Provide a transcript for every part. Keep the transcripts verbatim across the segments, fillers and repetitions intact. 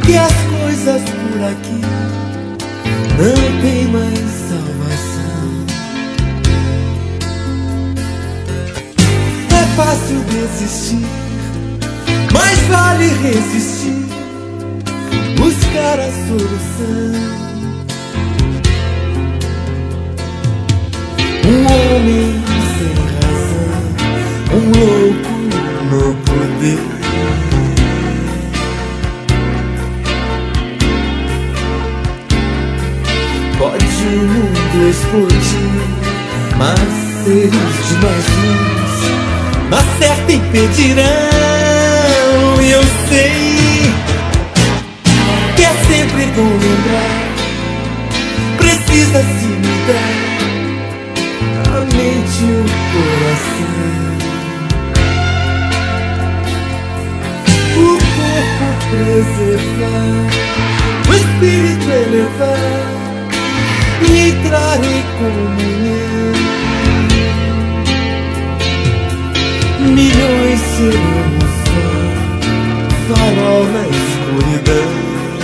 que as coisas por aqui não tem mais salvação. É fácil desistir, mas vale resistir, buscar a solução. Um homem sem razão, um louco no poder. Pode o mundo explodir, mas seres de mais luz na certa impedirão. E eu sei que é sempre bom lembrar, precisa se mudar a mente e o coração. O corpo preservar, o espírito elevar e entrar em comunhão. Milhões serão só farol na escuridão.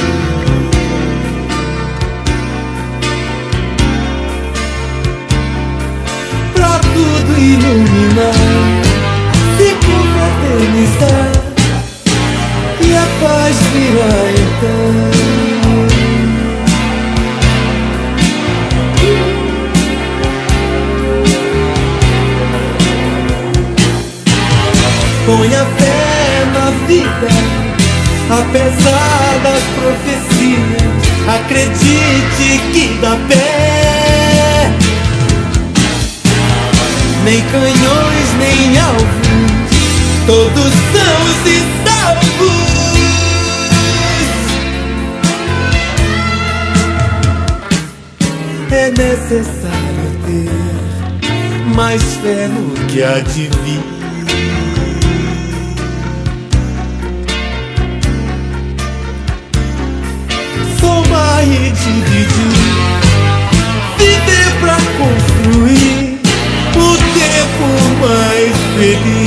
Pra tudo iluminar, se confraternizar e a paz virá então. Ponha fé na vida, apesar das profecias. Acredite que dá pé. Nem canhões, nem alvos, todos são e salvos. É necessário ter mais fé no que há de vir. E dividir, viver pra construir o tempo mais feliz.